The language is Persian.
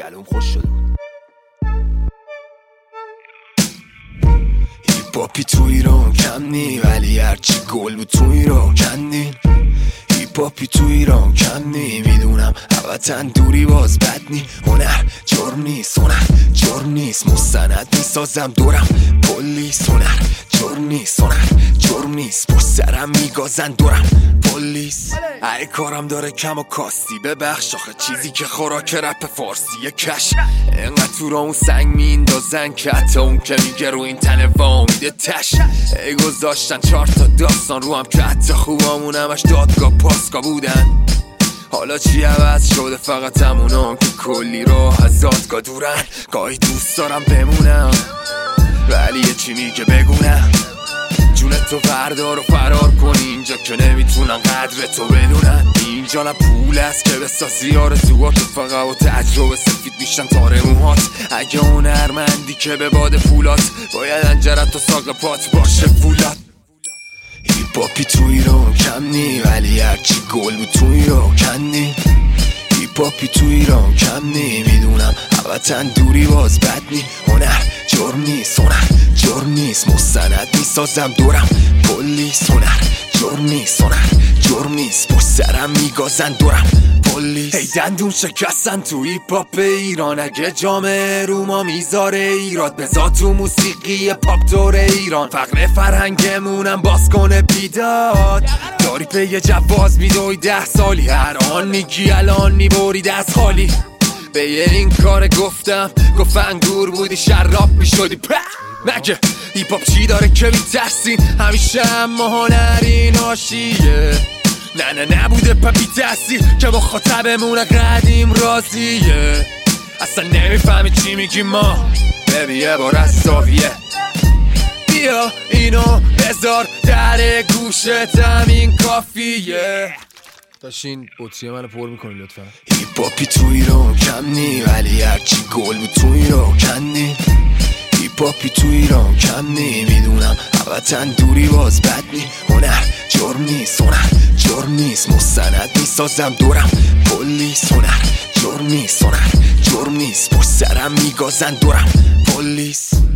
گلوم خوش شده هیپاپی تو ایران کم نی، ولی هرچی گل بود تو ایران کندین. هیپاپی تو ایران کم نی، میدونم وطن دوری باز بد نی. هنر جرم نیست، هنر جرم نیست، مستند میسازم دورم پلیس. هنر جرم نیست، هنر جرم نیست، پشت سرم میگازن دورم پلیس. ای کارم داره کم و کاستی، ببخش آخه چیزی که خوراک رپ فارسیه کش. انقدر تو را اون سنگ میندازن که حتی اون که میگه رو این تنه وامیده تش. ای گذاشتن 4 تا داستان رو هم که حتی خوبامون همش دادگاه پاسگاه بودن. حالا چی عوض شده؟ فقط همونام که کلی راه از دادگاه دورن. گاهی دوست دارم بمونم ولی یه چی میگه بگونم، جونتو بردار و فرار کنی اینجا که نمیتونن قدر تو بدونن. اینجا نه پول است که بسازی آرزوهاتو، فقط و تجربه سفید میشن تاره موهات. اگه هنرمندی که به باد پولات، باید انجرت و ساق پات باشه فولاد. هیپاپی تو ایران کم نی، ولی هرچی گل بود تو ایران کندین. هیپاپی تو ایران کم نی، میدونم وطن دوری باز بد نی. هنر جرم نیست، هنر جرم نیست، مستند میسازم دورم پلیس. هنر جرم نیست، هنر جرم نیست، پشت سرم میگازن دورم پلیس. هی دندون شکستن تو هیپاپ ایران، اگه جامعه رو ما میذاره ایراد، بذار تو موسیقی پاپ دور ایران فقر فرهنگمونم باز کنه بیداد. داری پی یه جواز میدوی 10 سالی، هر آن میگی الان میبرید از خالی. به این کار گفتم گفت انگور بودی شراب میشدی مگه هیپاپ چی داره که میترسین؟ همیشه اما هنری ناشیه. نه نبوده پپی تحصیل که مخاطبمون قدیم راضیه. اصلا نمیفهمی چی میگیم ما، ببین یه بار از زاویه بیا اینو بذار در گوشت، همین کافیه. داشتین بطریه منو پر میکنی لطفا. هیپاپی تو ایران کم نی، ولی هرچی گل بود تو ایران کندین. هیپاپی تو ایران کم نی، میدونم وطن دوری باز بد نی. هنر جرم نیست، هنر جرم نیست، مستند میسازم دورم پلیس. هنر جرم نیست، هنر جرم نیست، پشت سرم میگازن دورم پلیس.